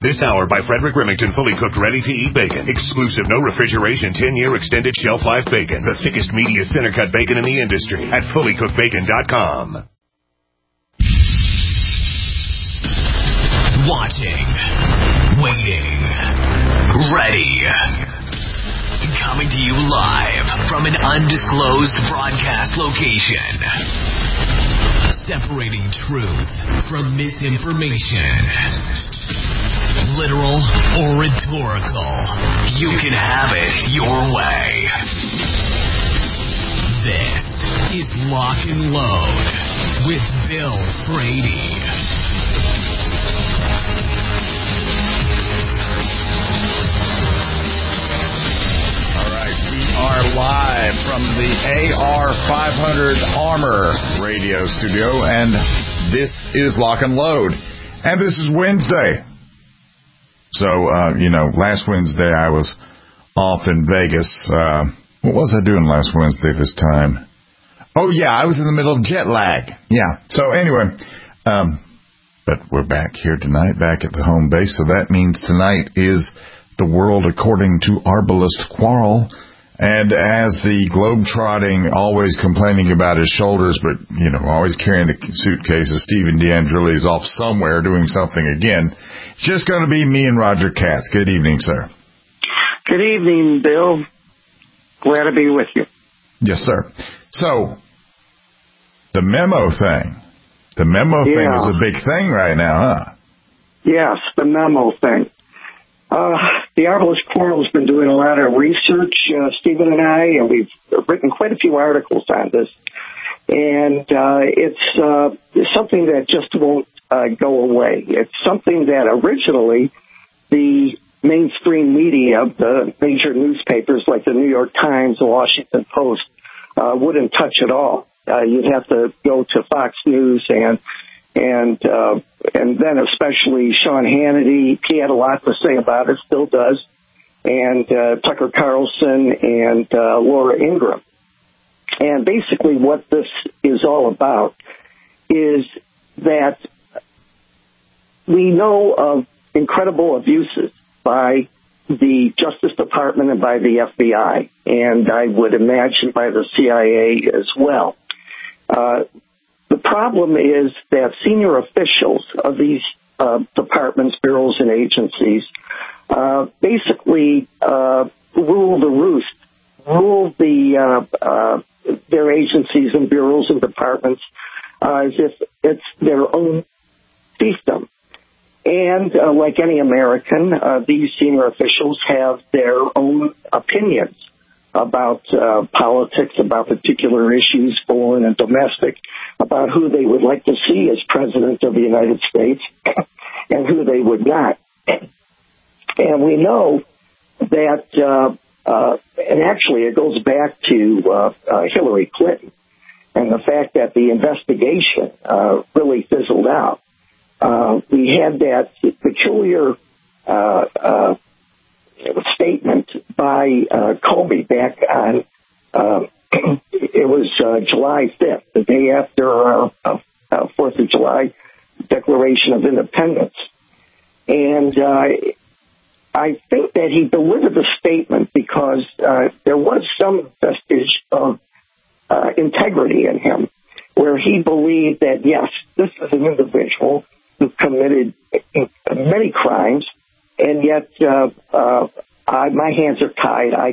This hour by Frederick Remington, fully cooked, ready-to-eat bacon. Exclusive, no refrigeration, 10-year extended shelf life bacon. The thickest, meatiest center-cut bacon in the industry at fullycookedbacon.com. Watching, waiting, ready. Coming to you live from an undisclosed broadcast location. Separating truth from misinformation. Literal or rhetorical, you can have it your way. This is Lock and Load with Bill Frady. All right, we are live from the AR-500 Armor radio studio, and this is Lock and Load. And this is Wednesday. So, last Wednesday I was off in Vegas. What was I doing last Wednesday this time? Oh, yeah, I was in the middle of jet lag. Yeah. So, anyway, but we're back here tonight, back at the home base. So that means tonight is the world according to Arbalest Quarrel. And as the globe-trotting, always complaining about his shoulders, but, always carrying the suitcases, Stephen D'Angeli is off somewhere doing something again. It's just going to be me and Roger Katz. Good evening, sir. Good evening, Bill. Glad to be with you. Yes, sir. So, the memo thing. The memo thing is a big thing right now, huh? Yes, the memo thing. The Arbalest Quarrel has been doing a lot of research, Stephen and I, and we've written quite a few articles on this. And it's something that just won't go away. It's something that originally the mainstream media, the major newspapers like the New York Times, the Washington Post, wouldn't touch at all. You'd have to go to Fox News and then especially Sean Hannity. He had a lot to say about it, still does, and Tucker Carlson and Laura Ingraham. And basically what this is all about is that we know of incredible abuses by the Justice Department and by the FBI, and I would imagine by the CIA as well. The problem is that senior officials of these departments, bureaus, and agencies basically rule the roost, rule their agencies and bureaus and departments as if it's their own fiefdom. And like any American, these senior officials have their own opinions about politics, about particular issues, foreign and domestic, about who they would like to see as president of the United States and who they would not. And we know that, and actually it goes back to Hillary Clinton and the fact that the investigation really fizzled out. We had that peculiar statement by Comey back on, it was July 5th, the day after 4th of July Declaration of Independence. And I think that he delivered the statement because there was some vestige of integrity in him, where he believed that, yes, this is an individual who committed many crimes, and yet my hands are tied. I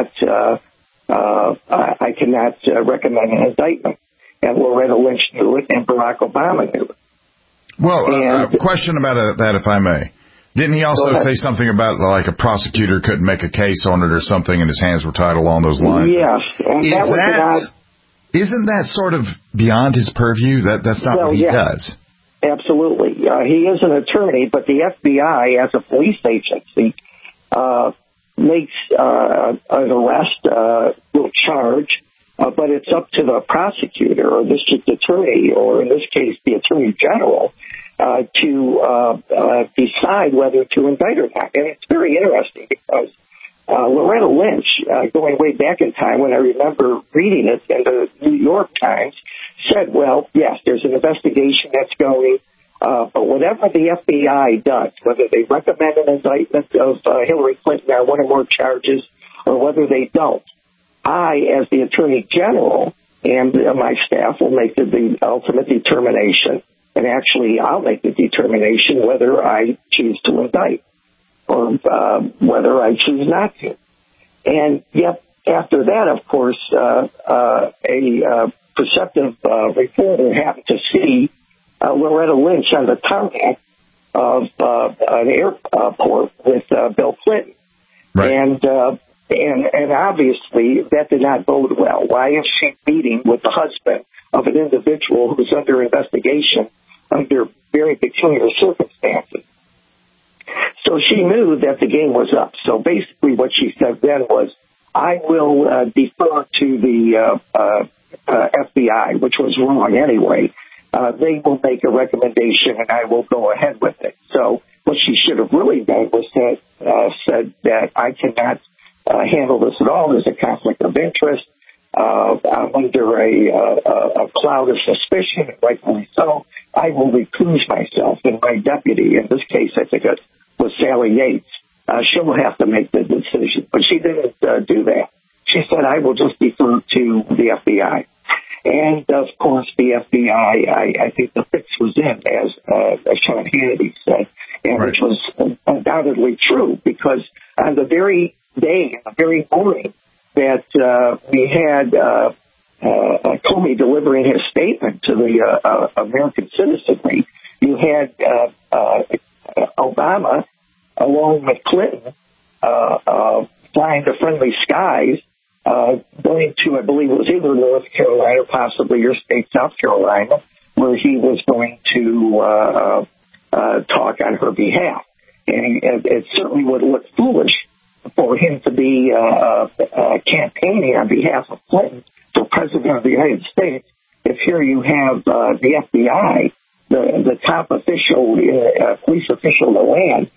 cannot recommend an indictment. And Loretta Lynch knew it, and Barack Obama knew it. Well, a question about that, if I may. Didn't he also say something about, like, a prosecutor couldn't make a case on it or something, and his hands were tied along those lines? Yes. And isn't that sort of beyond his purview? That's not what he does. Absolutely. He is an attorney, but the FBI, as a police agency, makes an arrest, will charge, but it's up to the prosecutor or district attorney, or in this case, the attorney general, to decide whether to indict or not. And it's very interesting because Loretta Lynch, going way back in time when I remember reading it in the New York Times, said, well, yes, there's an investigation that's going. But whatever the FBI does, whether they recommend an indictment of Hillary Clinton on one or more charges or whether they don't, I, as the Attorney General, and my staff will make the ultimate determination. And actually, I'll make the determination whether I choose to indict or whether I choose not to. And yet, after that, of course, a perceptive reporter happened to see Loretta Lynch on the tarmac of an airport with Bill Clinton. Right. And obviously that did not bode well. Why is she meeting with the husband of an individual who's under investigation under very peculiar circumstances? So she knew that the game was up. So basically what she said then was, I will defer to the FBI, which was wrong anyway. They will make a recommendation and I will go ahead with it. So what she should have really done was said that I cannot handle this at all. There's a conflict of interest. I'm under a cloud of suspicion, rightfully so. I will recuse myself, and my deputy, in this case, I think it was Sally Yates, she'll have to make the decision. But she didn't do that. She said, I will just defer to the FBI. And, of course, the FBI, I think the fix was in, as Sean Hannity said, and right. Which was undoubtedly true, because on the very day, the very morning that we had Comey delivering his statement to the American citizenry, you had Obama, along with Clinton, flying to friendly skies, going to, I believe it was either North Carolina, possibly your state, South Carolina, where he was going to talk on her behalf. And it certainly would look foolish for him to be campaigning on behalf of Clinton for president of the United States if here you have the FBI, the top official, police official in the land,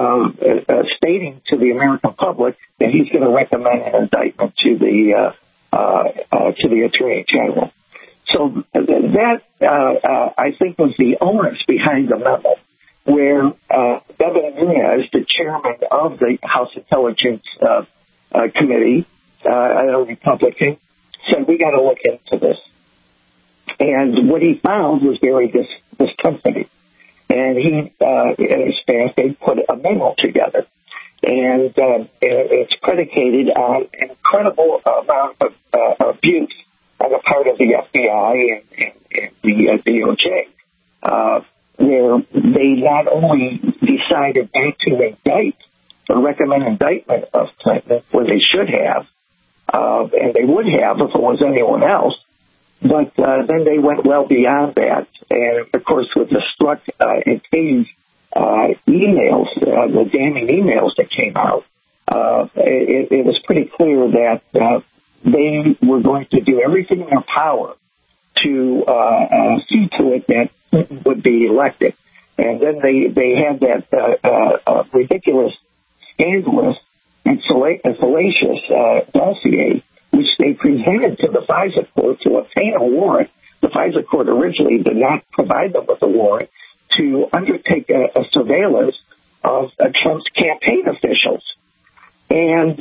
stating to the American public that he's going to recommend an indictment to the Attorney General. So that I think was the onus behind the memo, where Devin Nunes, the chairman of the House Intelligence Committee, a Republican, said we got to look into this. And what he found was very discomforting. And he and his staff, they put a memo together. And it's predicated on an incredible amount of abuse on the part of the FBI and the DOJ, where they not only decided not to indict or recommend indictment of Clinton, where they should have, and they would have if it was anyone else, but then they went well beyond that. And, of course, with the Strzok and Page emails, the damning emails that came out, it was pretty clear that they were going to do everything in their power to see to it that Clinton would be elected. And then they had that ridiculous, scandalous, and fallacious dossier, which they presented to the FISA court to obtain a warrant. The FISA court originally did not provide them with a warrant to undertake a surveillance of Trump's campaign officials. And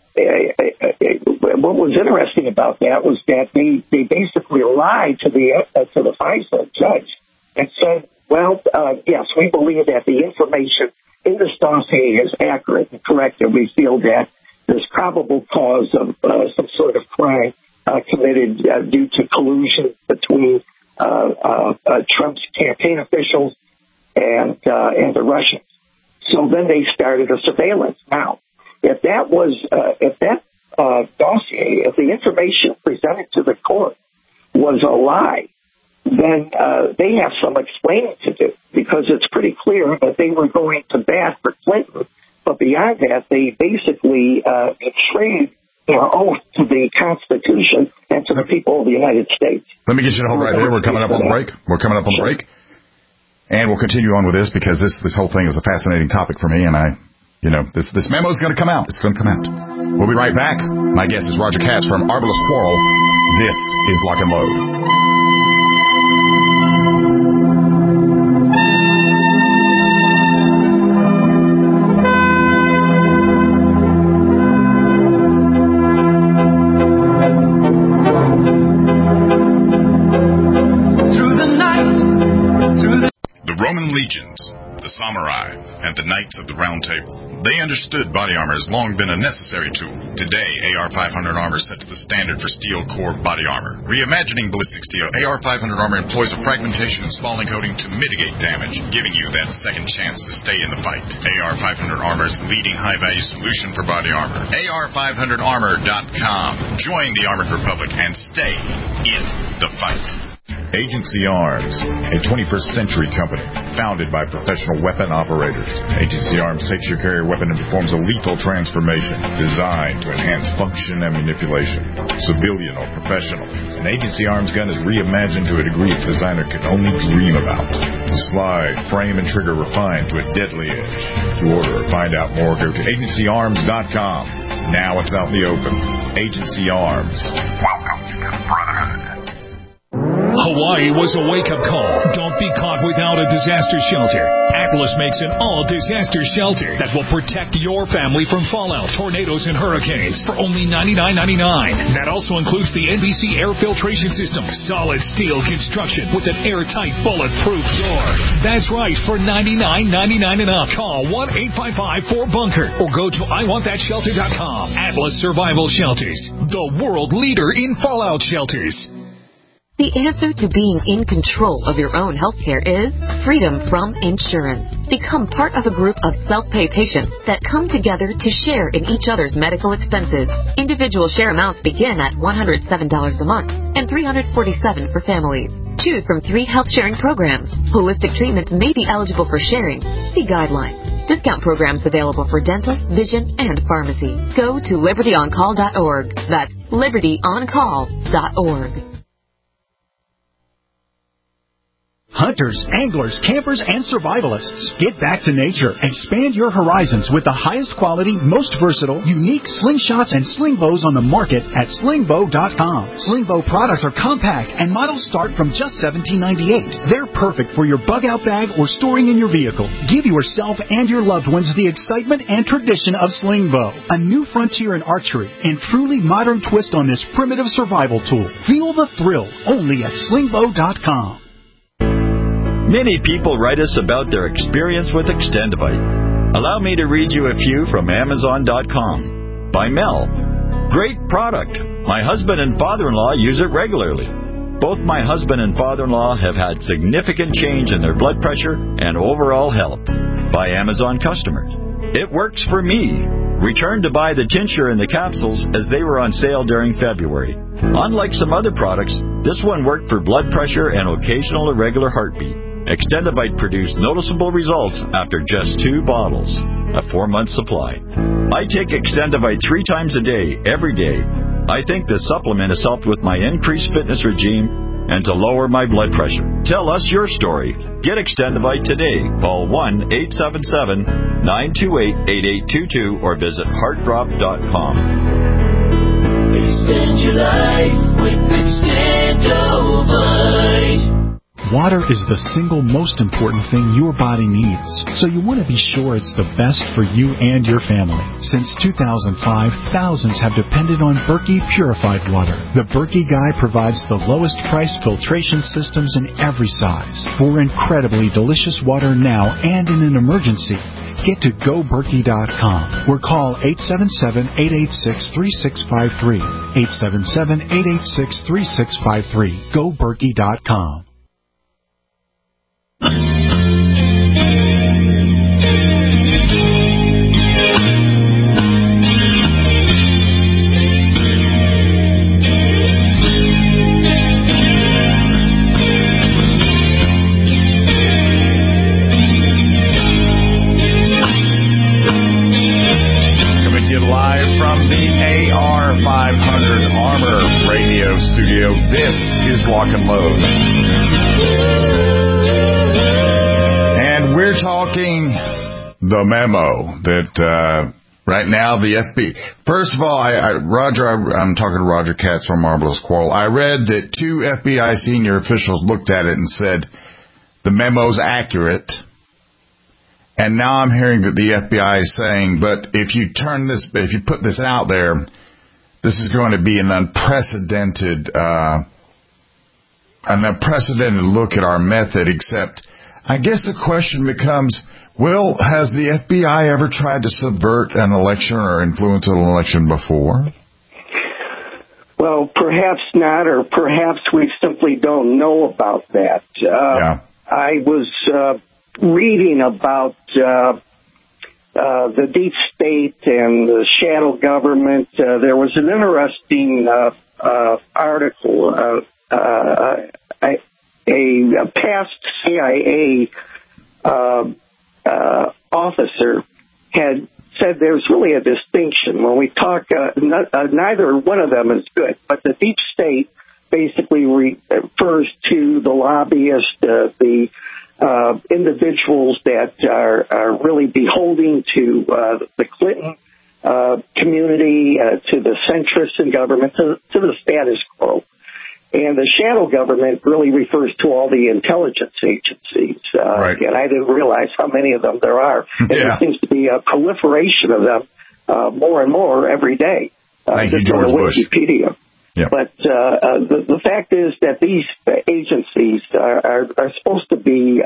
what was interesting about that was that they basically lied to the FISA judge and said, well, yes, we believe that the information in this dossier is accurate and correct, and we feel that there's probable cause of some sort of crime committed due to collusion between Trump's campaign officials and the Russians. So then they started a surveillance. Now, if that dossier, if the information presented to the court was a lie, then they have some explaining to do, because it's pretty clear that they were going to bat for Clinton. But beyond that, they basically betrayed their oath to the Constitution and to the people of the United States. Let me get you to hold right there. We're coming up on the break. And we'll continue on with this, because this whole thing is a fascinating topic for me, and this memo is going to come out. It's going to come out. We'll be right back. My guest is Roger Katz from Arbalest Quarrel. This is Lock and Load. and the Knights of the Round Table. They understood body armor has long been a necessary tool. Today, AR-500 Armor sets the standard for steel core body armor. Reimagining ballistic steel, AR-500 Armor employs a fragmentation and spalling coating to mitigate damage, giving you that second chance to stay in the fight. AR-500 Armor is the leading high-value solution for body armor. AR500Armor.com. Join the Armored Republic and stay in the fight. Agency Arms, a 21st century company founded by professional weapon operators. Agency Arms takes your carrier weapon and performs a lethal transformation designed to enhance function and manipulation. Civilian or professional, an Agency Arms gun is reimagined to a degree its designer could only dream about. Slide, frame, and trigger refined to a deadly edge. To order or find out more, go to agencyarms.com. Now it's out in the open. Agency Arms. Welcome to the Brotherhood. Hawaii was a wake-up call. Don't be caught without a disaster shelter. Atlas makes an all-disaster shelter that will protect your family from fallout, tornadoes, and hurricanes for only $99.99. That also includes the NBC air filtration system, solid steel construction with an airtight, bulletproof door. That's right, for $99.99 and up. Call 1-855-4BUNKER or go to IWantThatShelter.com. Atlas Survival Shelters, the world leader in fallout shelters. The answer to being in control of your own healthcare is freedom from insurance. Become part of a group of self-pay patients that come together to share in each other's medical expenses. Individual share amounts begin at $107 a month and $347 for families. Choose from 3 health sharing programs. Holistic treatments may be eligible for sharing. See guidelines. Discount programs available for dental, vision, and pharmacy. Go to libertyoncall.org. That's libertyoncall.org. Hunters, anglers, campers, and survivalists, get back to nature. Expand your horizons with the highest quality, most versatile, unique slingshots and sling bows on the market at slingbow.com. Slingbow products are compact and models start from just $17.98. They're perfect for your bug-out bag or storing in your vehicle. Give yourself and your loved ones the excitement and tradition of Slingbow, a new frontier in archery and truly modern twist on this primitive survival tool. Feel the thrill only at slingbow.com. Many people write us about their experience with Extendivite. Allow me to read you a few from Amazon.com. By Mel. Great product. My husband and father-in-law use it regularly. Both my husband and father-in-law have had significant change in their blood pressure and overall health. By Amazon customers. It works for me. Returned to buy the tincture and the capsules as they were on sale during February. Unlike some other products, this one worked for blood pressure and occasional irregular heartbeat. Extendivite produced noticeable results after just 2 bottles, a 4-month supply. I take Extendivite 3 times a day, every day. I think this supplement has helped with my increased fitness regime and to lower my blood pressure. Tell us your story. Get Extendivite today. Call 1-877-928-8822 or visit heartdrop.com. Extend your life with Extendivite. Water is the single most important thing your body needs, so you want to be sure it's the best for you and your family. Since 2005, thousands have depended on Berkey purified water. The Berkey Guy provides the lowest priced filtration systems in every size. For incredibly delicious water now and in an emergency, get to GoBerkey.com or call 877-886-3653. 877-886-3653. GoBerkey.com. AR500 Armor Radio Studio. This is Lock and Load. And we're talking the memo that right now the FBI... First of all, I'm talking to Roger Katz from Marvelous Quarrel. I read that 2 FBI senior officials looked at it and said the memo's accurate. And now I'm hearing that the FBI is saying, but if you put this out there, this is going to be an unprecedented look at our method. Except, I guess the question becomes, Well, has the FBI ever tried to subvert an election or influence an election before? Well, perhaps not, or perhaps we simply don't know about that. I was reading about the deep state and the shadow government. There was an interesting article. A past CIA officer had said there's really a distinction. When we talk, neither one of them is good, but the deep state basically refers to the lobbyists, the individuals that are really beholding to the Clinton community, to the centrists in government, to the status quo. And the shadow government really refers to all the intelligence agencies. Right. And I didn't realize how many of them there are. And there seems to be a proliferation of them more and more every day. Thank you, George Bush. Wikipedia. Yep. But the fact is that these agencies are supposed to be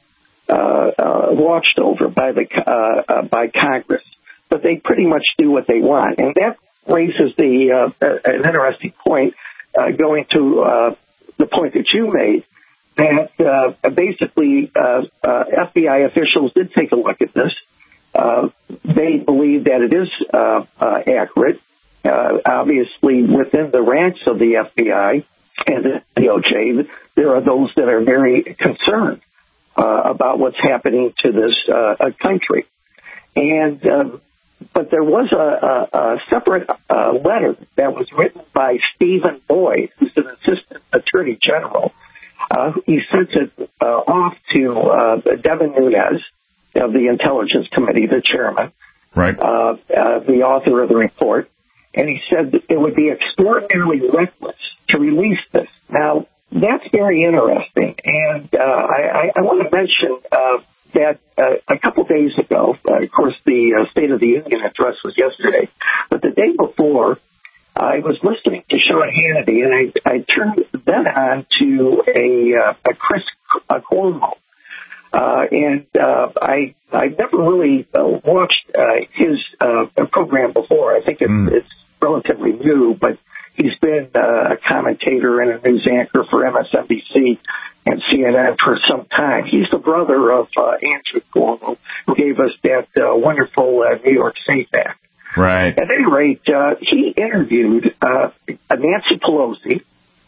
watched over by Congress, but they pretty much do what they want. And that raises an interesting point. Going to the point that you made, that basically FBI officials did take a look at this. They believe that it is accurate. Obviously, within the ranks of the FBI and the DOJ, there are those that are very concerned about what's happening to this country. And but there was a separate letter that was written by Stephen Boyd, who's an assistant attorney general. He sent it off to Devin Nunes of the Intelligence Committee, the chairman, right? The author of the report. And he said that it would be extraordinarily reckless to release this. Now, that's very interesting. And I want to mention that a couple days ago, of course, the State of the Union address was yesterday, but the day before, I was listening to Sean Hannity, and I turned then on to a Chris Cuomo. And I've never really watched his program before. I think it's relatively new, but he's been a commentator and a news anchor for MSNBC and CNN for some time. He's the brother of Andrew Cuomo, who gave us that wonderful New York SAFE Act. Right. At any rate, he interviewed Nancy Pelosi,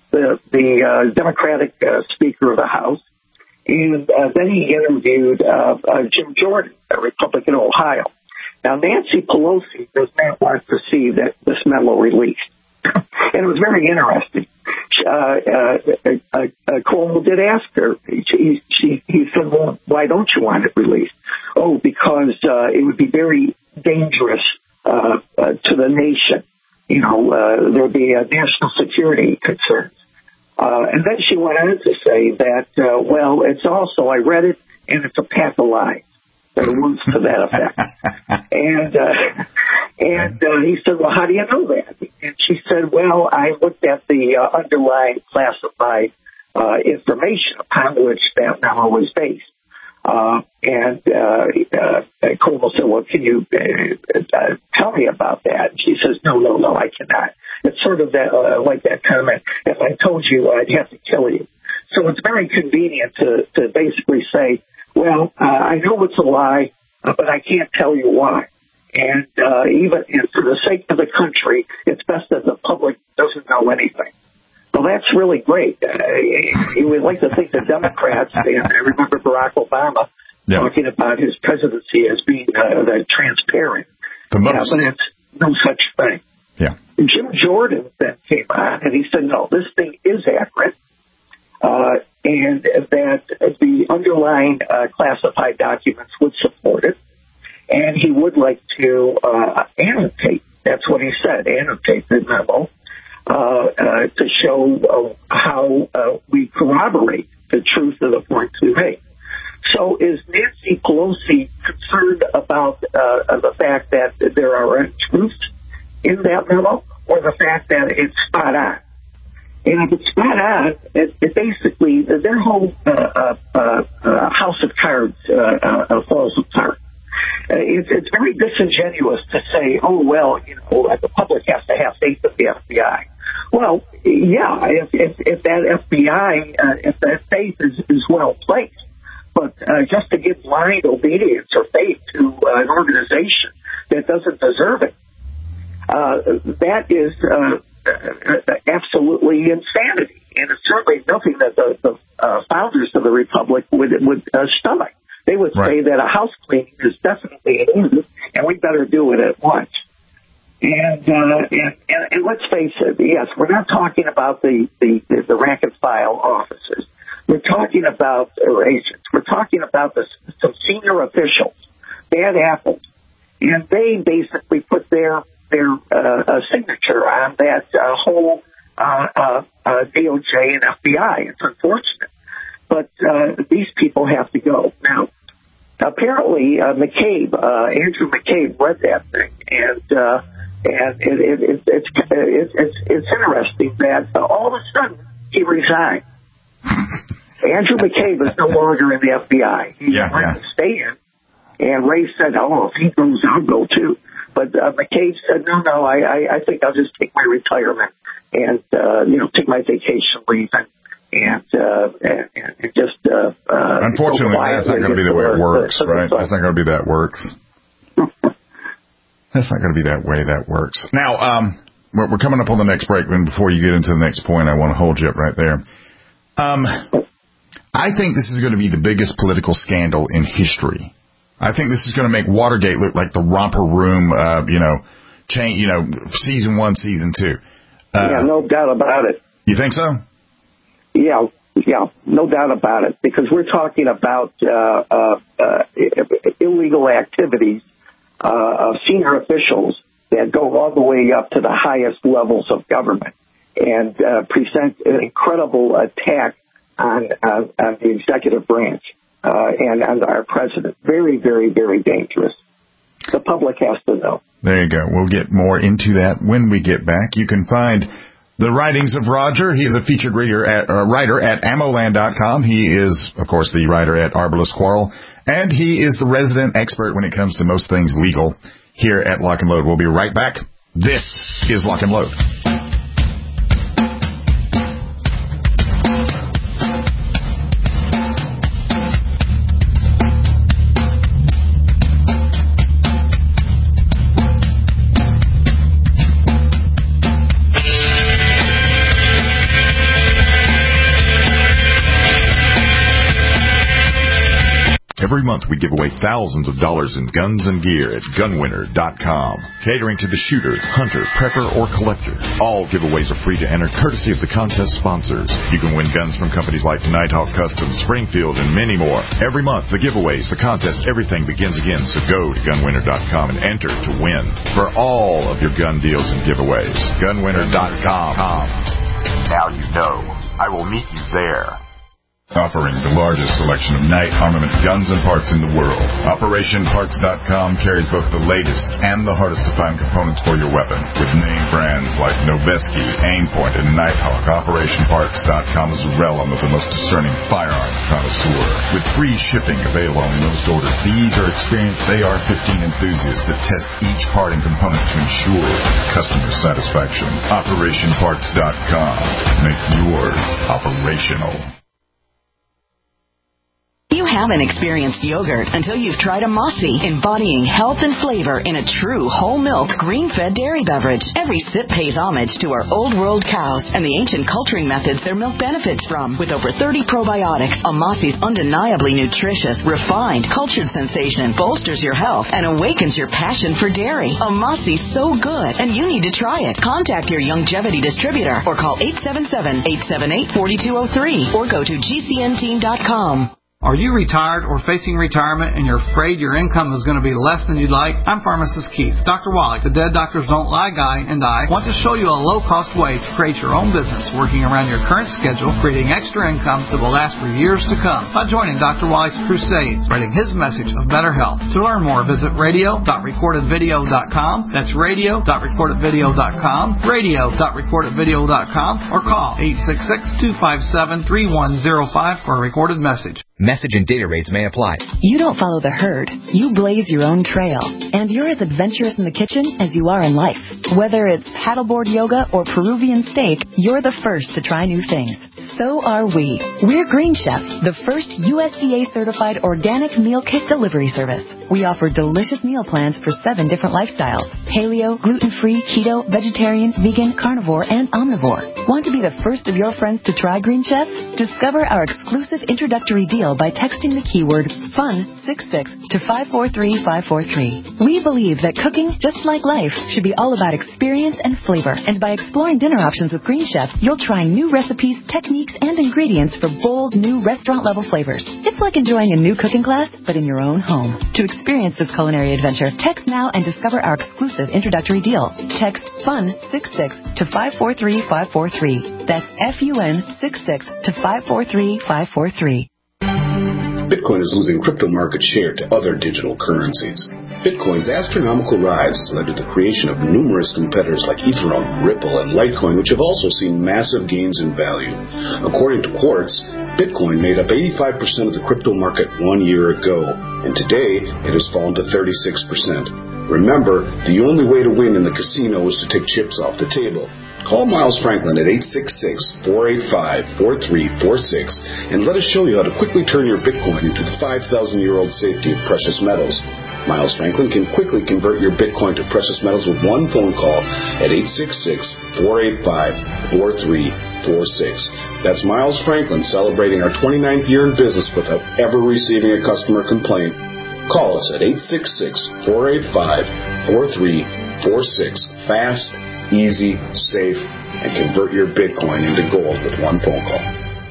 the Democratic Speaker of the House, and then he interviewed Jim Jordan, a Republican in Ohio. Now, Nancy Pelosi does not want to see this memo released. And it was very interesting. Cuomo did ask her. He said, well, why don't you want it released? Oh, because it would be very dangerous to the nation. You know, there would be national security concerns. And then she went on to say that, well, it's also, I read it, and it's a pack of lies. There are words to that effect. And he said, well, how do you know that? And she said, well, I looked at the underlying classified information upon which that memo was based. And Cuomo said, well, can you tell me about that? And she says, no, I cannot. It's sort of that, like that comment, if I told you, I'd have to kill you. So it's very convenient to basically say, well, I know it's a lie, but I can't tell you why. And even for the sake of the country, it's best that the public doesn't know anything. Well, that's really great. You would like to think the Democrats, and I remember Barack Obama talking about his presidency as being transparent. The most. But it's no such thing. Yeah. Jim Jordan then came on, and he said, no, this thing is accurate. And that the underlying classified documents would support it, and he would like to annotate. That's what he said, annotate the memo to show how we corroborate the truth of the points we make. So is Nancy Pelosi concerned about the fact that there are untruths in that memo, or the fact that it's spot on? And if it's not on, it basically, their whole house of cards falls apart. It's very disingenuous to say, oh, well, the public has to have faith in the FBI. Well, yeah, if that FBI, if that faith is well placed, but just to give blind obedience or faith to an organization that doesn't deserve it, that is absolutely insanity, and it's certainly nothing that the founders of the republic would stomach. They would say that a house cleaning is definitely an order, and we better do it at once. And let's face it, yes, we're not talking about the rank and file officers. We're talking about agents. We're talking about some senior officials, bad apples, and they basically put their signature on that whole DOJ and FBI. It's unfortunate, but these people have to go now. Apparently, McCabe, Andrew McCabe, read that thing, and it's interesting that all of a sudden he resigned. Andrew McCabe is no longer in the FBI. He wanted to stay in, and Ray said, "Oh, if he goes, I'll go too." But McCabe said, "No, I think I'll just take my retirement and take my vacation leave and just." Unfortunately, that's not going to be the way it works, right? That's not going to be that works. That's not going to be that way that works. Now, we're coming up on the next break, and before you get into the next point, I want to hold you up right there. I think this is going to be the biggest political scandal in history. I think this is going to make Watergate look like the romper room, season 1, season 2. Yeah, no doubt about it. You think so? Yeah, no doubt about it, because we're talking about illegal activities of senior officials that go all the way up to the highest levels of government and present an incredible attack on the executive branch and on our president. Very, very, very dangerous. The public has to know. There you go. We'll get more into that when we get back. You can find the writings of Roger. He is a featured writer at AmmoLand.com. He is, of course, the writer at Arbalest Quarrel, and he is the resident expert when it comes to most things legal here at Lock and Load. We'll be right back. This is Lock and Load. Every month we give away thousands of dollars in guns and gear at gunwinner.com. Catering to the shooter, hunter, prepper, or collector. All giveaways are free to enter courtesy of the contest sponsors. You can win guns from companies like Nighthawk Customs, Springfield, and many more. Every month, the giveaways, the contests, everything begins again. So go to gunwinner.com and enter to win for all of your gun deals and giveaways. Gunwinner.com. Now you know. I will meet you there. Offering the largest selection of night armament guns and parts in the world. OperationParts.com carries both the latest and the hardest to find components for your weapon. With name brands like Noveske, Aimpoint, and Nighthawk, OperationParts.com is a realm of the most discerning firearms connoisseur. With free shipping available on most orders, these are experienced AR-15 enthusiasts that test each part and component to ensure customer satisfaction. OperationParts.com. Make yours operational. You haven't experienced yogurt until you've tried a Mossy, embodying health and flavor in a true whole milk, green-fed dairy beverage. Every sip pays homage to our old world cows and the ancient culturing methods their milk benefits from. With over 30 probiotics, a Mossy's undeniably nutritious, refined, cultured sensation bolsters your health and awakens your passion for dairy. A Mossy's so good, and you need to try it. Contact your Youngevity distributor or call 877-878-4203 or go to gcnteam.com. Are you retired or facing retirement and you're afraid your income is going to be less than you'd like? I'm Pharmacist Keith. Dr. Wallach, the Dead Doctors Don't Lie guy, and I want to show you a low-cost way to create your own business working around your current schedule, creating extra income that will last for years to come by joining Dr. Wallach's crusades, spreading his message of better health. To learn more, visit radio.recordedvideo.com. That's radio.recordedvideo.com, radio.recordedvideo.com, or call 866-257-3105 for a recorded message. Message and data rates may apply. You don't follow the herd. You blaze your own trail. And you're as adventurous in the kitchen as you are in life. Whether it's paddleboard yoga or Peruvian steak, you're the first to try new things. So are we. We're Green Chef, the first USDA-certified organic meal kit delivery service. We offer delicious meal plans for 7 different lifestyles: paleo, gluten-free, keto, vegetarian, vegan, carnivore, and omnivore. Want to be the first of your friends to try Green Chef? Discover our exclusive introductory deal by texting the keyword FUN66 to 543-543. We believe that cooking, just like life, should be all about experience and flavor. And by exploring dinner options with Green Chef, you'll try new recipes, techniques, and ingredients for bold, new restaurant-level flavors. It's like enjoying a new cooking class, but in your own home. To experience this culinary adventure, text now and discover our exclusive introductory deal. Text FUN66 to 543-543. That's FUN66 to 543-543. Bitcoin is losing crypto market share to other digital currencies. Bitcoin's astronomical rise has led to the creation of numerous competitors like Ethereum, Ripple, and Litecoin, which have also seen massive gains in value. According to Quartz, Bitcoin made up 85% of the crypto market 1 year ago, and today it has fallen to 36%. Remember, the only way to win in the casino is to take chips off the table. Call Miles Franklin at 866-485-4346 and let us show you how to quickly turn your Bitcoin into the 5,000-year-old safety of precious metals. Miles Franklin can quickly convert your Bitcoin to precious metals with one phone call at 866-485-4346. That's Miles Franklin celebrating our 29th year in business without ever receiving a customer complaint. Call us at 866-485-4346. Fast, easy, safe, and convert your Bitcoin into gold with one phone call.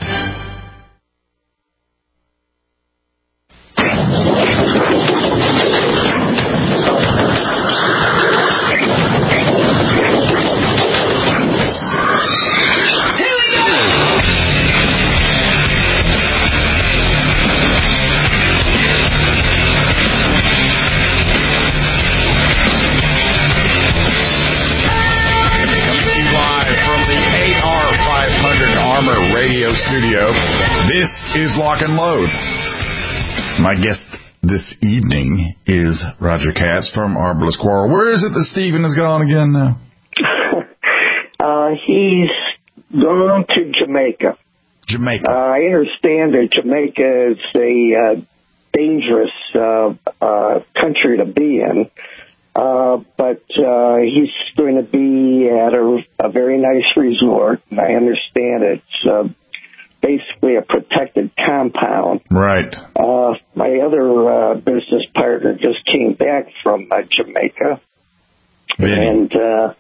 Studio. This is Lock and Load. My guest this evening is Roger Katz from Arborist Quarrel. Where is it that Stephen has gone again now? He's gone to Jamaica. Jamaica. I understand that Jamaica is a dangerous country to be in. But he's going to be at a very nice resort, and I understand it's basically a protected compound. Right. My other business partner just came back from Jamaica. And,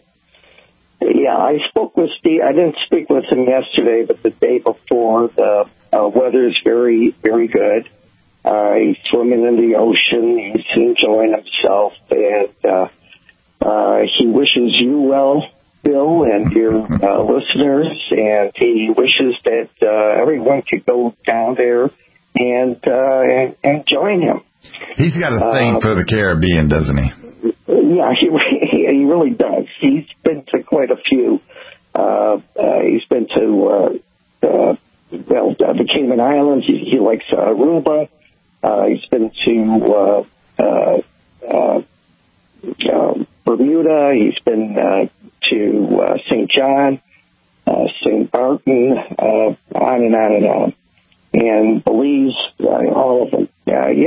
I spoke with Steve. I didn't speak with him yesterday, but the day before. The weather is very, very good. He's swimming in the ocean. He's enjoying himself. And he wishes you well, Bill, and your listeners, and he wishes that everyone could go down there and join him. He's got a thing for the Caribbean, doesn't he? Yeah, he really does. He's been to quite a few. He's been to the Cayman Islands. He likes Aruba. He's been to Bermuda. He's been to St. John, St. Martin, on and on and on. And Belize, all of them.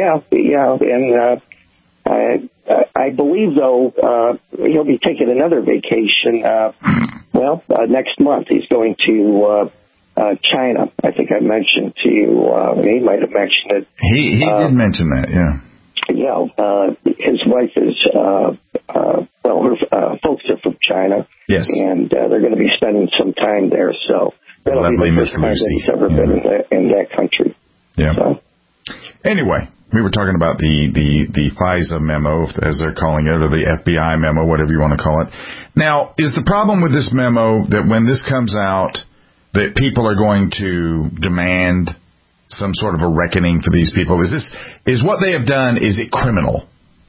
And I believe, though, he'll be taking another vacation. Next month he's going to China. I think I mentioned to you. He might have mentioned it. He did mention that, yeah. Yeah, his wife is, her folks are from China. Yes. And they're going to be spending some time there, so that'll Lovely be the Miss first time that Lucy. he's ever been in that country. Yeah. So, Anyway, we were talking about the FISA memo, as they're calling it, or the FBI memo, whatever you want to call it. Now, is the problem with this memo that when this comes out, that people are going to demand some sort of a reckoning for these people? Is what they have done, is it criminal?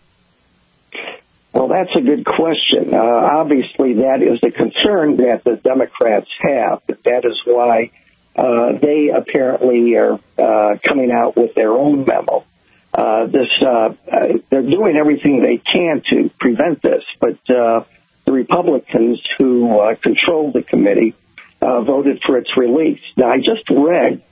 Well, that's a good question. Obviously, that is a concern that the Democrats have. That is why they apparently are coming out with their own memo. They're doing everything they can to prevent this, but the Republicans who control the committee voted for its release. Now, I just read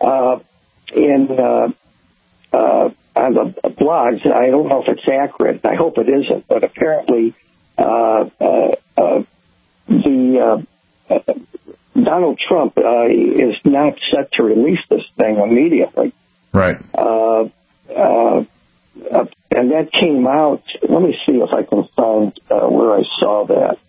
on the blogs, I don't know if it's accurate, I hope it isn't, but apparently Donald Trump is not set to release this thing immediately. Right. And that came out, let me see if I can find where I saw that.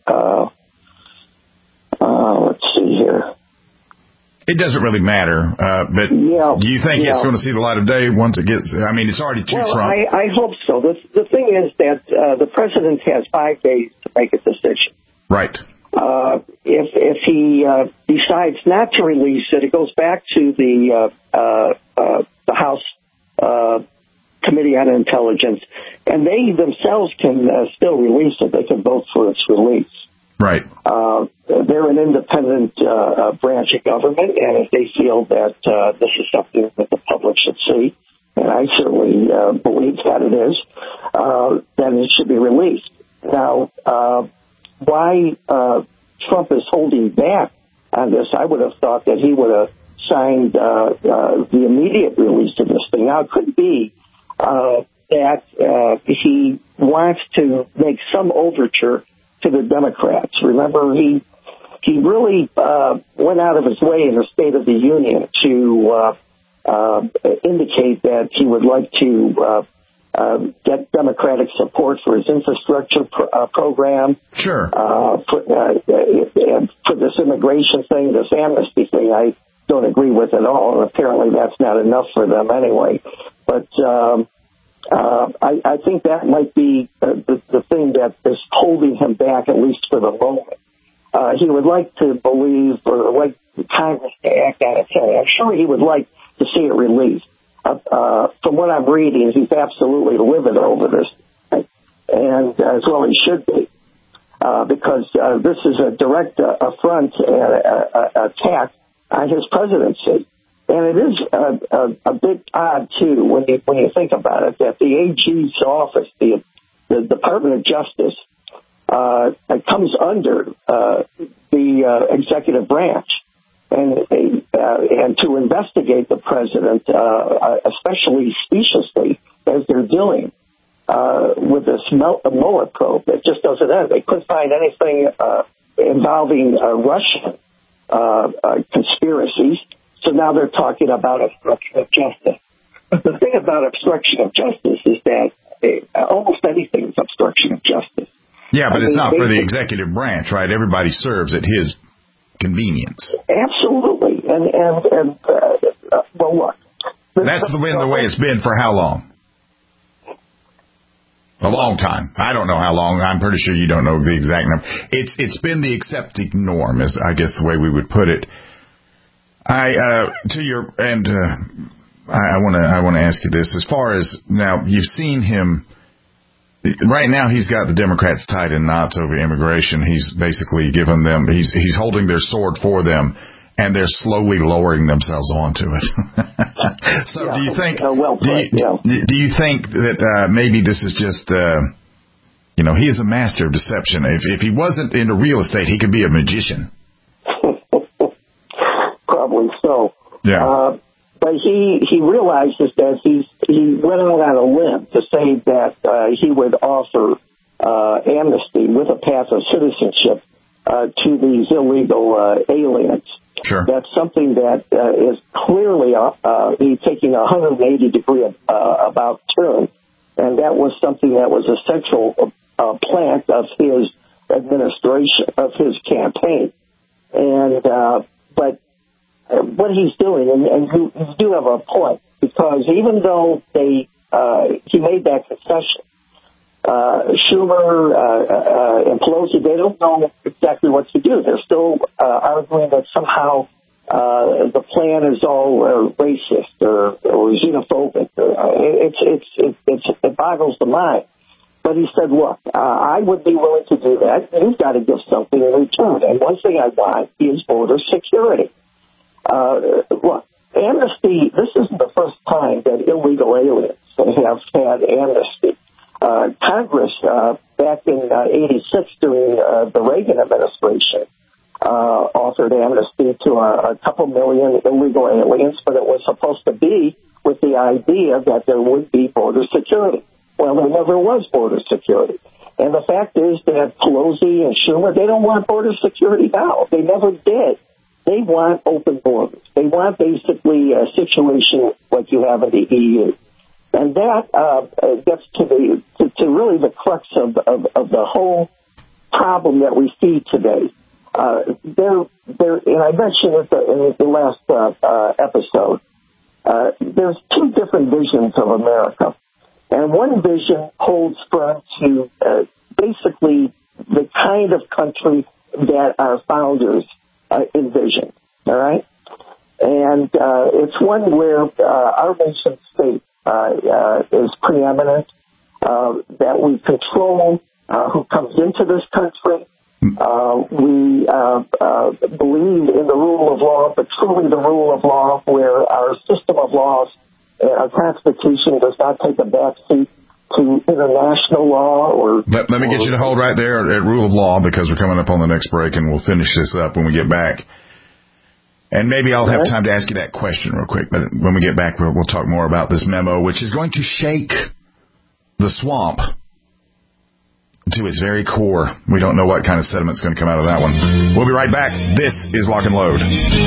Let's see here. It doesn't really matter, but do you think it's going to see the light of day once it gets, I mean, it's already to Trump. I hope so. The thing is that the president has 5 days to make a decision. Right. If he decides not to release it, it goes back to the House Committee on Intelligence, and they themselves can still release it. They can vote for its release. Right. They're an independent branch of government, and if they feel that this is something that the public should see, and I certainly believe that it is, then it should be released. Now, why Trump is holding back on this, I would have thought that he would have signed the immediate release of this thing. Now, it could be that he wants to make some overture to the Democrats. Remember, he really went out of his way in the State of the Union to indicate that he would like to get Democratic support for his infrastructure program. Sure. For this immigration thing, this amnesty thing, I don't agree with at all. And apparently that's not enough for them anyway. But I think that might be the thing that is holding him back, at least for the moment. He would like to believe, or like Congress to act on it. I'm sure he would like to see it released. From what I'm reading, he's absolutely livid over this, and as well he should be, because this is a direct affront and attack on his presidency. And it is a bit odd, too, when you think about it, that the AG's office, the Department of Justice, comes under the executive branch. And to investigate the president, especially speciously, as they're doing with this Mueller probe, it just doesn't end. They couldn't find anything involving Russian conspiracies, so now they're talking about obstruction of justice. But the thing about obstruction of justice is that almost anything is obstruction of justice. Yeah, but it's not for the executive branch, right? Everybody serves at his convenience. Absolutely. And well, look. That's the way it's been for how long? A long time. I don't know how long. I'm pretty sure you don't know the exact number. It's been the accepted norm, is I guess the way we would put it. I want to ask you this. As far as now, you've seen him. Right now, he's got the Democrats tied in knots over immigration. He's basically given them. He's holding their sword for them, and they're slowly lowering themselves onto it. So, do you think? Do you think that maybe this is just? He is a master of deception. If he wasn't into real estate, he could be a magician. Probably so. Yeah. But he realizes that he went out on a limb to say that he would offer amnesty with a path of citizenship to these illegal aliens. Sure. That's something that is clearly he's taking a 180-degree about turn, and that was something that was a central plank of his administration, of his campaign. And but what he's doing, and you do have a point, because because even though he made that concession, Schumer and Pelosi, they don't know exactly what to do. They're still arguing that somehow the plan is all racist or xenophobic. It boggles the mind. But he said, look, I would be willing to do that. You've got to give something in return. And one thing I want is border security. Look, amnesty, this isn't the first time that illegal aliens have had amnesty. Congress, back in '86 during the Reagan administration, offered amnesty to a couple million illegal aliens, but it was supposed to be with the idea that there would be border security. Well, there never was border security. And the fact is that Pelosi and Schumer, they don't want border security now. They never did. They want open borders. They want basically a situation like you have in the EU. And that gets to really the crux of the whole problem that we see today. And I mentioned it in the last episode, there's two different visions of America. And one vision holds firm to basically the kind of country that our founders envisioned, all right? And it's one where our nation state is preeminent, that we control who comes into this country. We believe in the rule of law, but truly the rule of law where our system of laws, our Constitution does not take a backseat to international law. Or Let me get you to hold right there at rule of law, because we're coming up on the next break, and we'll finish this up when we get back. And maybe I'll have time to ask you that question real quick, but when we get back, we'll talk more about this memo, which is going to shake the swamp to its very core. We don't know what kind of sediment's going to come out of that one. We'll be right back. This is Lock and Load.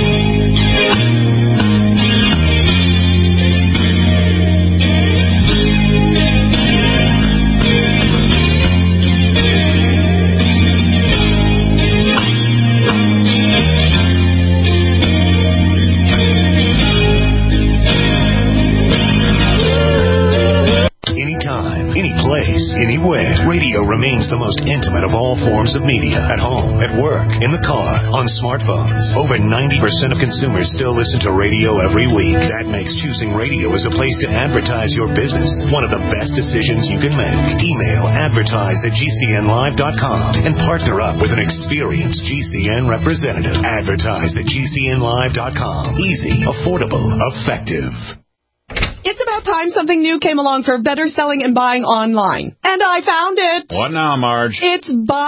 Anywhere. Radio remains the most intimate of all forms of media. At home, at work, in the car, on smartphones. Over 90% of consumers still listen to radio every week. That makes choosing radio as a place to advertise your business one of the best decisions you can make. Email advertise@gcnlive.com and partner up with an experienced GCN representative. Advertise@gcnlive.com. Easy, affordable, effective. It's about time something new came along for better selling and buying online. And I found it. What now, Marge? It's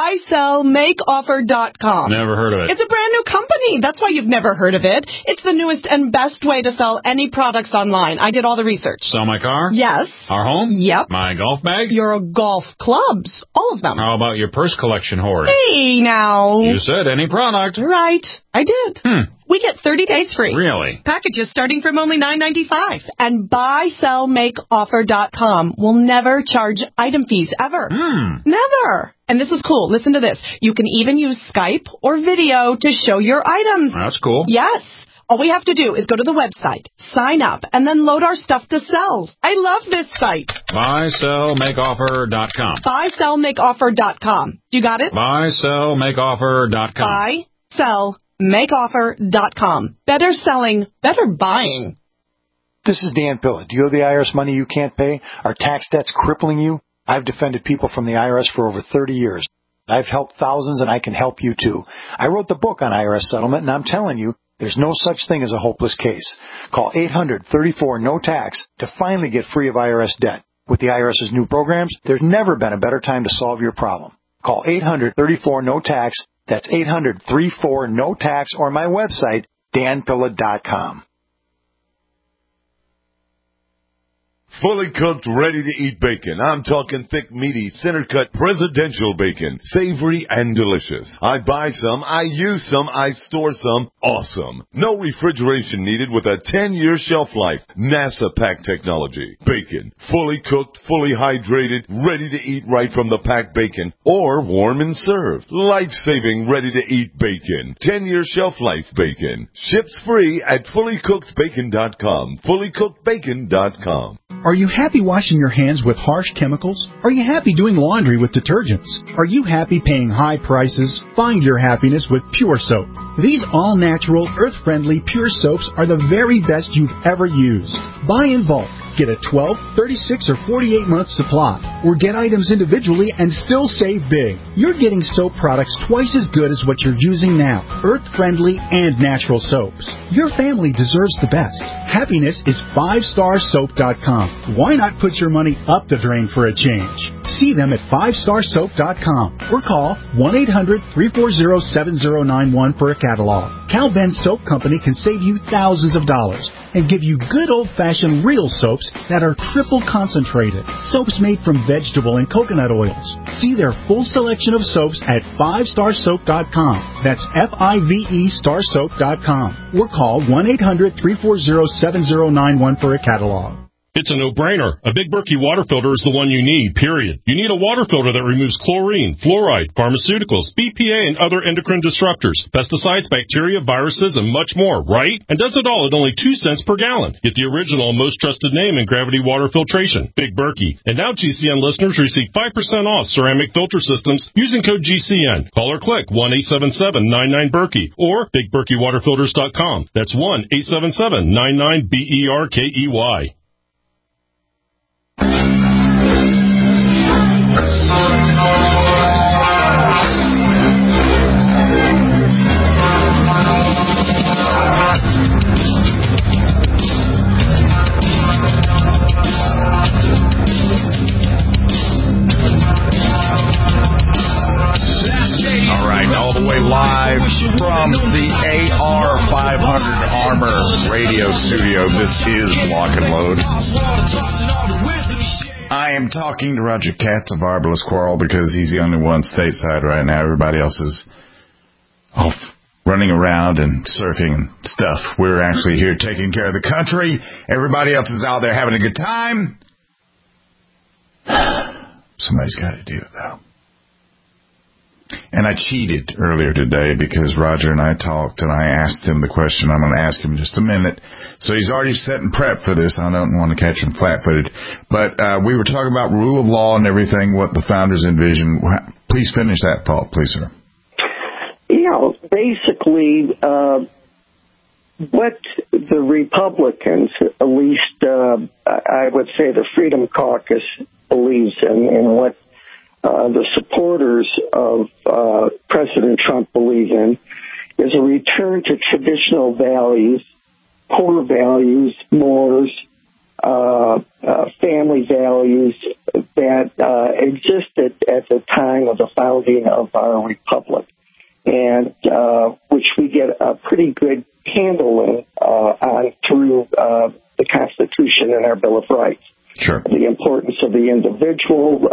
buysellmakeoffer.com. Never heard of it. It's a brand new company. That's why you've never heard of it. It's the newest and best way to sell any products online. I did all the research. Sell my car? Yes. Our home? Yep. My golf bag? Your golf clubs. All of them. How about your purse collection hoard? Hey, now. You said any product. Right. I did. We get 30 days free. Really? Packages starting from only $9.95. And buysellmakeoffer.com will never charge item fees ever. Never. And this is cool. Listen to this. You can even use Skype or video to show your items. That's cool. Yes. All we have to do is go to the website, sign up, and then load our stuff to sell. I love this site. Buysellmakeoffer.com. Buysellmakeoffer.com. You got it? Buysellmakeoffer.com. Buysellmakeoffer.com. Better selling, better buying. This is Dan Pilla. Do you owe the IRS money you can't pay? Are tax debts crippling you? I've defended people from the IRS for over 30 years. I've helped thousands, and I can help you too. I wrote the book on IRS settlement, and I'm telling you, there's no such thing as a hopeless case. Call 800-34-NO-TAX to finally get free of IRS debt. With the IRS's new programs, there's never been a better time to solve your problem. Call 800-34-NO-TAX. That's 800-34-NO-TAX, or my website, danpilla.com. Fully cooked, ready-to-eat bacon. I'm talking thick, meaty, center-cut presidential bacon. Savory and delicious. I buy some, I use some, I store some. Awesome. No refrigeration needed with a 10-year shelf life. NASA pack technology. Bacon. Fully cooked, fully hydrated, ready to eat right from the packed bacon. Or warm and served. Life-saving, ready-to-eat bacon. 10-year shelf life bacon. Ships free at fullycookedbacon.com. Fullycookedbacon.com. Are you happy washing your hands with harsh chemicals? Are you happy doing laundry with detergents? Are you happy paying high prices? Find your happiness with Pure Soap. These all-natural, earth-friendly Pure Soaps are the very best you've ever used. Buy in bulk. Get a 12, 36, or 48-month supply. Or get items individually and still save big. You're getting soap products twice as good as what you're using now. Earth-friendly and natural soaps. Your family deserves the best. Happiness is 5starsoap.com. Why not put your money up the drain for a change? See them at 5starsoap.com or call 1-800-340-7091 for a catalog. Cal Ben Soap Company can save you thousands of dollars and give you good old-fashioned real soaps that are triple concentrated. Soaps made from vegetable and coconut oils. See their full selection of soaps at 5starsoap.com. That's F-I-V-E starsoap.com. Or call 1-800-340-7091 for a catalog. It's a no-brainer. A Big Berkey water filter is the one you need, period. You need a water filter that removes chlorine, fluoride, pharmaceuticals, BPA, and other endocrine disruptors, pesticides, bacteria, viruses, and much more, right? And does it all at only 2 cents per gallon. Get the original and most trusted name in gravity water filtration, Big Berkey. And now GCN listeners receive 5% off ceramic filter systems using code GCN. Call or click 1-877-99-BERKEY or BigBerkeyWaterFilters.com. That's 1-877-99-BERKEY. Live from the AR500 Armor radio studio. This is Lock and Load. I am talking to Roger Katz of Arbalest Quarrel because he's the only one stateside right now. Everybody else is off running around and surfing and stuff. We're actually here taking care of the country. Everybody else is out there having a good time. Somebody's got to do it, though. And I cheated earlier today because Roger and I talked, and I asked him the question I'm going to ask him in just a minute. So he's already set and prepped for this. I don't want to catch him flat-footed. But we were talking about rule of law and everything, what the founders envisioned. Please finish that thought, please, sir. Yeah, basically, what the Republicans, at least I would say the Freedom Caucus, believes in, and what the supporters of President Trump believe in, is a return to traditional values, core values, mores, family values that existed at the time of the founding of our republic, and which we get a pretty good handle on through the Constitution and our Bill of Rights. Sure. The importance of the individual,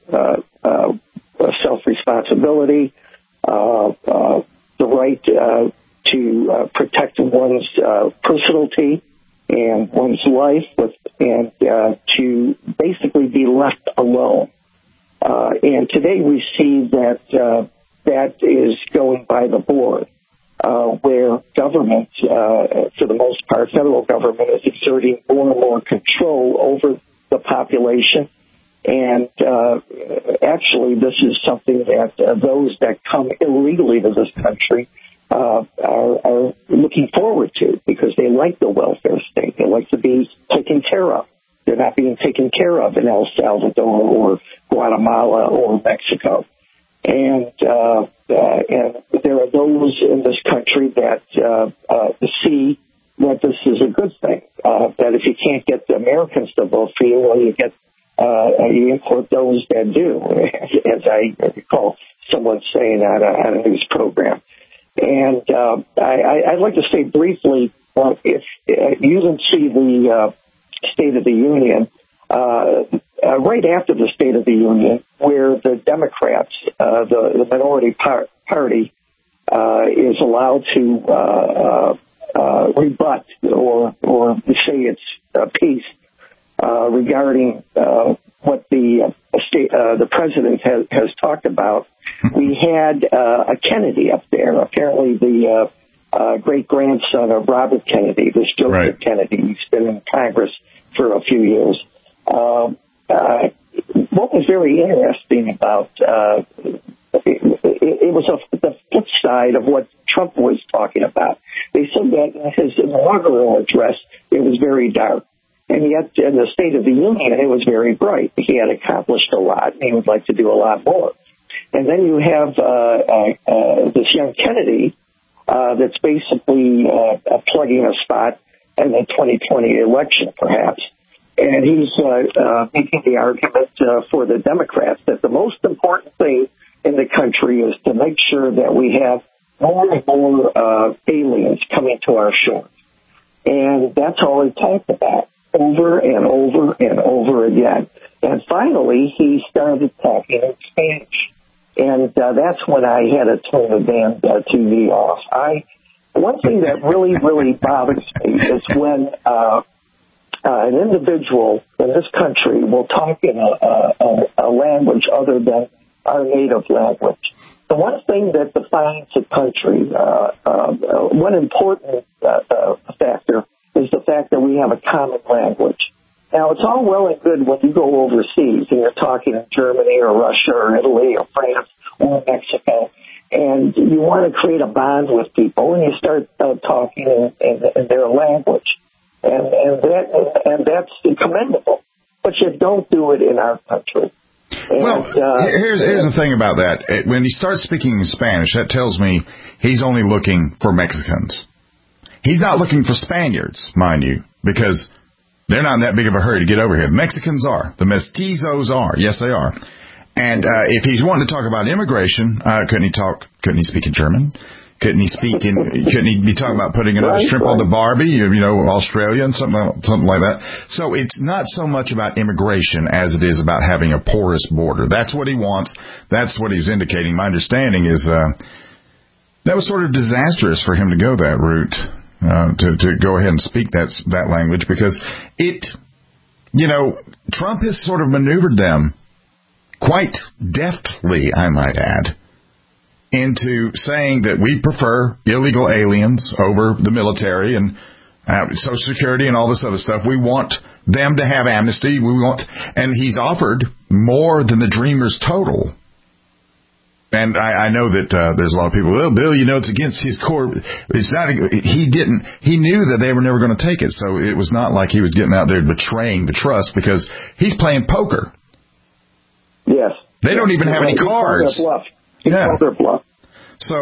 self-responsibility, the right to protect one's personality and one's life, and to basically be left alone. And today we see that that is going by the board, where government, for the most part, federal government, is exerting more and more control over the population. And actually, this is something that those that come illegally to this country are looking forward to, because they like the welfare state. They like to be taken care of. They're not being taken care of in El Salvador or Guatemala or Mexico. And there are those in this country that see that this is a good thing. That if you can't get the Americans to vote for you, well, you import those that do, as I recall someone saying on a news program. And I'd like to say briefly, if you didn't see the State of the Union, right after the State of the Union, where the Democrats, the minority party, is allowed to rebut or say its piece regarding what the president has talked about. We had a Kennedy up there, apparently the great-grandson of Robert Kennedy, this Joseph Kennedy. He's been in Congress for a few years. What was very interesting about it was the flip side of what Trump was talking about. They said that in his inaugural address, it was very dark. And yet, in the State of the Union, it was very bright. He had accomplished a lot, and he would like to do a lot more. And then you have this young Kennedy that's basically plugging a spot in the 2020 election, perhaps. And he's making the argument for the Democrats that the most important thing in the country is to make sure that we have more and more aliens coming to our shores. And that's all he talked about over and over and over again. And finally, he started talking in Spanish. And that's when I had to turn the damn TV off. One thing that really, really bothers me is when an individual in this country will talk in a language other than our native language. The one thing that defines a country, one important factor, is the fact that we have a common language. Now, it's all well and good when you go overseas and you're talking in Germany or Russia or Italy or France or Mexico, and you want to create a bond with people, and you start talking in their language. And that's commendable. But you don't do it in our country. Well, here's the thing about that. When he starts speaking in Spanish, that tells me he's only looking for Mexicans. He's not looking for Spaniards, mind you, because they're not in that big of a hurry to get over here. The Mexicans are. The mestizos are. Yes, they are. And if he's wanting to talk about immigration, couldn't he speak in German? Couldn't he be talking about putting another shrimp on the Barbie, Australia and something like that? So it's not so much about immigration as it is about having a porous border. That's what he wants. That's what he's indicating. My understanding is that was sort of disastrous for him to go that route, to go ahead and speak that language, because Trump has sort of maneuvered them quite deftly, I might add, into saying that we prefer illegal aliens over the military and Social Security and all this other stuff. We want them to have amnesty. And he's offered more than the Dreamers total. And I know that there's a lot of people, well, Bill, it's against his core. It's not. He knew that they were never going to take it. So it was not like he was getting out there betraying the trust, because he's playing poker. Yes. They don't even have any cards. He called their bluff. So,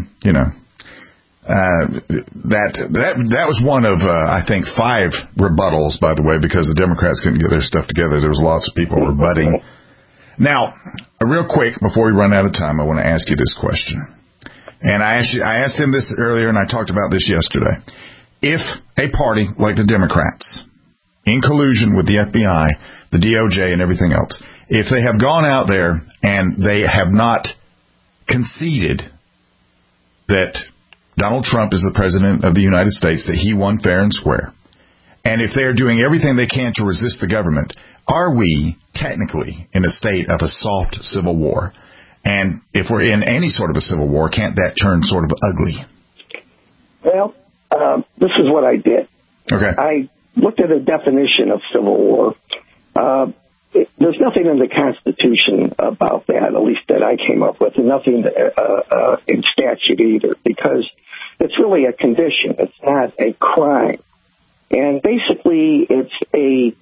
that was one of, I think, 5 rebuttals, by the way, because the Democrats couldn't get their stuff together. There was lots of people rebutting. Now, real quick, before we run out of time, I want to ask you this question. And I asked him this earlier, and I talked about this yesterday. If a party like the Democrats, in collusion with the FBI, the DOJ, and everything else, if they have gone out there and they have not conceded that Donald Trump is the president of the United States, that he won fair and square, and if they're doing everything they can to resist the government, are we technically in a state of a soft civil war? And if we're in any sort of a civil war, can't that turn sort of ugly? Well, this is what I did. Okay. I looked at a definition of civil war. There's nothing in the Constitution about that, at least that I came up with, and nothing in statute either, because it's really a condition. It's not a crime. And basically, it's a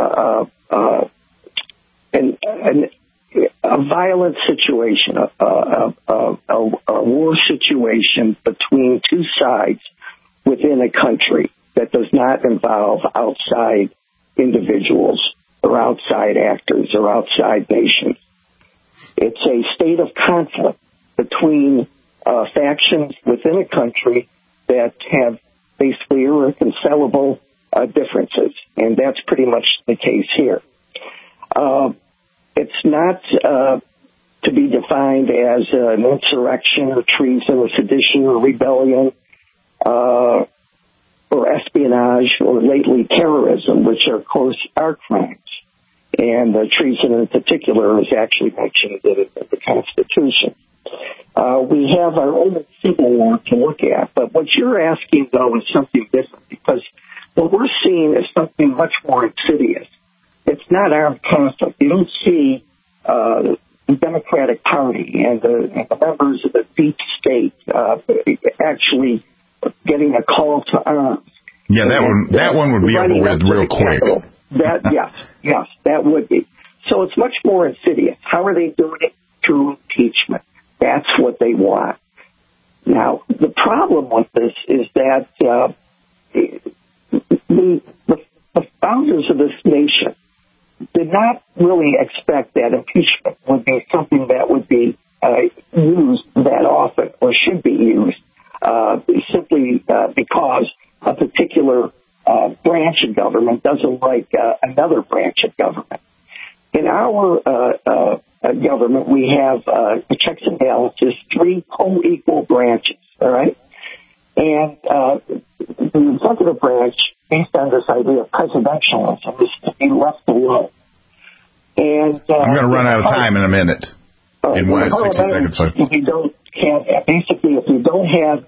violent situation, a war situation between two sides within a country that does not involve outside individuals or outside actors or outside nations. It's a state of conflict between factions within a country that have basically irreconcilable differences, and that's pretty much the case here. It's not to be defined as an insurrection or treason or sedition or rebellion or espionage or lately terrorism, which are, of course, are crimes. And treason in particular is actually mentioned in the Constitution. We have our own civil law to look at, but what you're asking, though, is something different, because what we're seeing is something much more insidious. It's not armed conflict. You don't see the Democratic Party and the members of the deep state actually getting a call to arms. Yeah, that one would be over with real quick. Yes, that would be. So it's much more insidious. How are they doing it? Through impeachment. That's what they want. Now, the problem with this is that the founders of this nation did not really expect that impeachment would be something that would be used that often or should be used simply because a particular branch of government doesn't like another branch of government. In our government, we have checks and balances, 3 co-equal branches, all right? And the executive branch, based on this idea of presidentialism, is to be left alone. And I'm going to run out of time in a minute. In 60 seconds. So. If you don't have, basically, if you don't have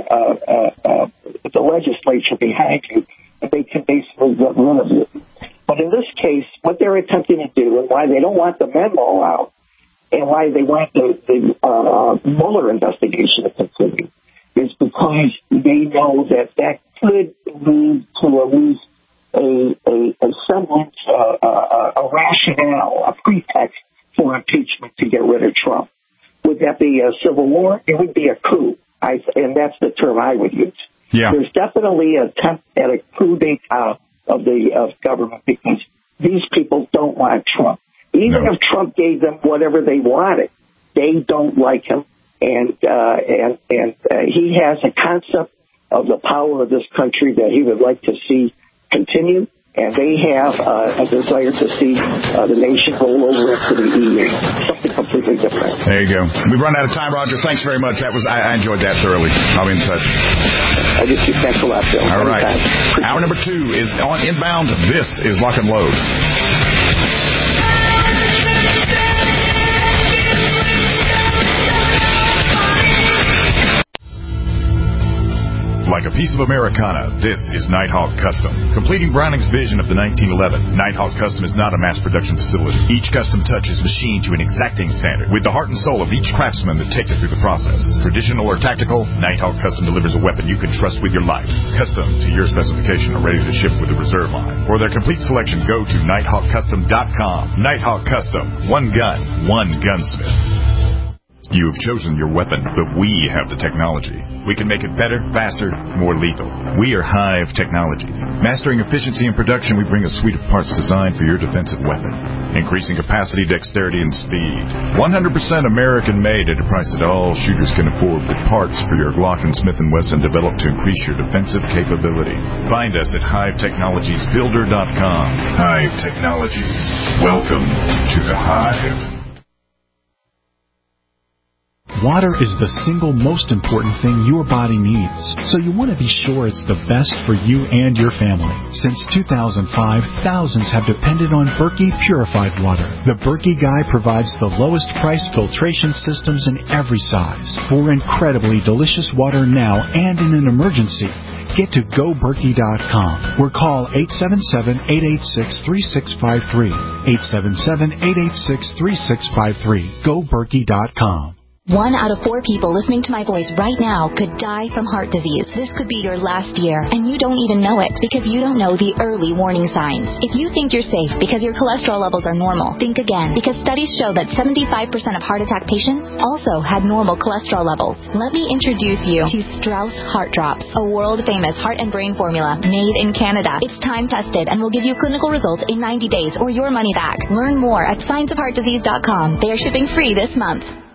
the legislature behind you, they can basically get rid of you. But in this case, what they're attempting to do, and why they don't want the memo out, and why they want the Mueller investigation to continue, is because they know that could lead to at least a semblance, a rationale, a pretext for impeachment to get rid of Trump. Would that be a civil war? It would be a coup, and that's the term I would use. Yeah. There's definitely an attempt at a coup d'etat of government because these people don't want Trump. Even if Trump gave them whatever they wanted, they don't like him, and he has a concept of the power of this country that he would like to see continue, and they have a desire to see the nation roll over into the EU. Something completely different. There you go. We've run out of time, Roger. Thanks very much. I enjoyed that thoroughly. I'll be in touch. I just thanks a lot, Bill. All right. Hour number 2 is on Inbound. This is Lock and Load. Like a piece of Americana, this is Nighthawk Custom. Completing Browning's vision of the 1911, Nighthawk Custom is not a mass production facility. Each custom touch is machined to an exacting standard, with the heart and soul of each craftsman that takes it through the process. Traditional or tactical, Nighthawk Custom delivers a weapon you can trust with your life. Custom to your specification are ready to ship with a reserve line. For their complete selection, go to NighthawkCustom.com. Nighthawk Custom. One gun, one gunsmith. You have chosen your weapon, but we have the technology. We can make it better, faster, more lethal. We are Hive Technologies. Mastering efficiency and production, we bring a suite of parts designed for your defensive weapon. Increasing capacity, dexterity, and speed. 100% American-made at a price that all shooters can afford, with parts for your Glock and Smith & Wesson developed to increase your defensive capability. Find us at HiveTechnologiesBuilder.com. Hive Technologies. Welcome to the Hive. Water is the single most important thing your body needs, so you want to be sure it's the best for you and your family. Since 2005, thousands have depended on Berkey purified water. The Berkey Guy provides the lowest price filtration systems in every size for incredibly delicious water now and in an emergency. Get to GoBerkey.com or call 877-886-3653. 877-886-3653. GoBerkey.com. 1 out of 4 people listening to my voice right now could die from heart disease. This could be your last year, and you don't even know it because you don't know the early warning signs. If you think you're safe because your cholesterol levels are normal, think again, because studies show that 75% of heart attack patients also had normal cholesterol levels. Let me introduce you to Strauss Heart Drops, a world-famous heart and brain formula made in Canada. It's time-tested and will give you clinical results in 90 days or your money back. Learn more at scienceofheartdisease.com. They are shipping free this month.